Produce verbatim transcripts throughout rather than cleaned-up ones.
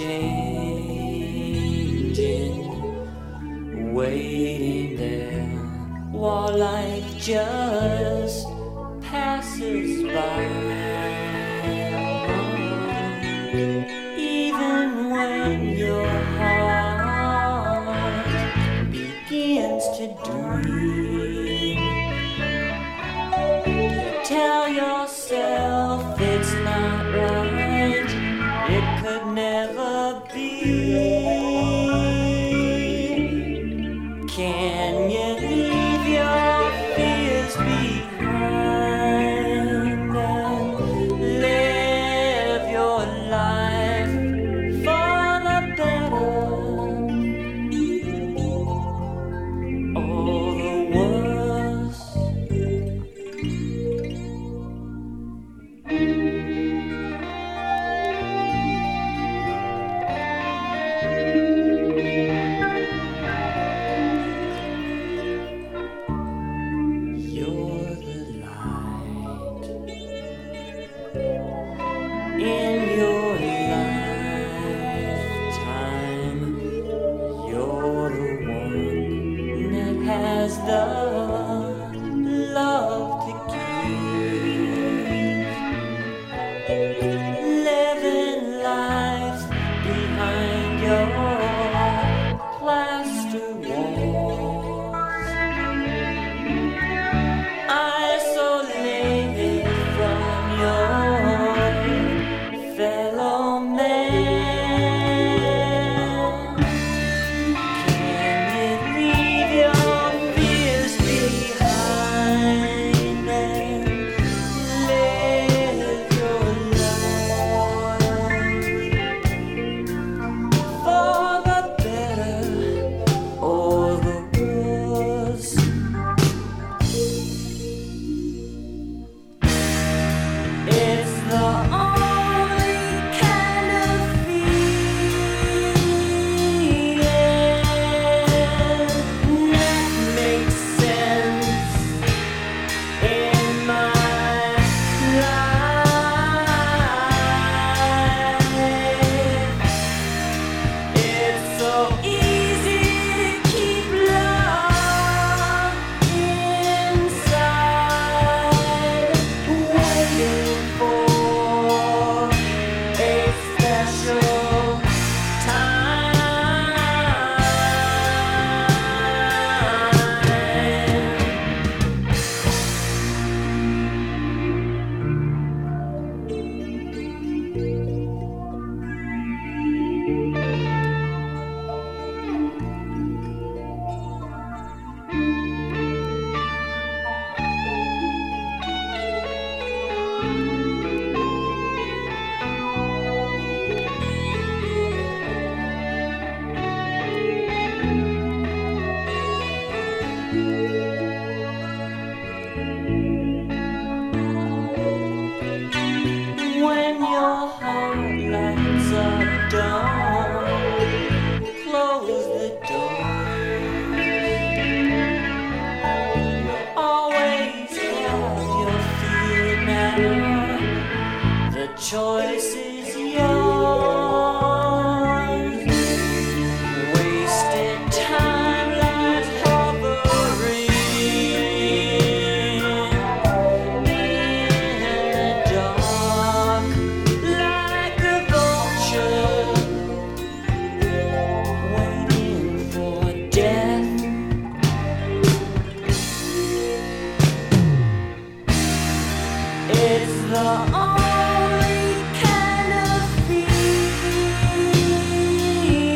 changing, waiting there while life just passes by. Even when your heart begins to dream, you tell yourself it's not right, it could never be. Can you leave your fears behind and live your life for the better? Or the worse? You're the light in your lifetime. You're the one that has the love to give. Living life behind your plaster walls, isolated from your fellow man. Can you leave your fears behind and live your life for the better or the worse? It's the only kind of feeling that makes sense in my life. It's so easy to keep love inside, waiting for a special time. When your heart lights up dawn, close the door. You always have your fear now. The choice is yours. Wasted time lies hovering in the dark like a vulture, waiting for death. It's the only kind of feeling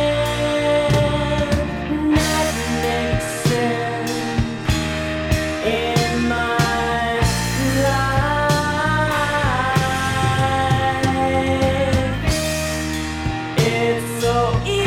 that makes sense in my life. It's so easy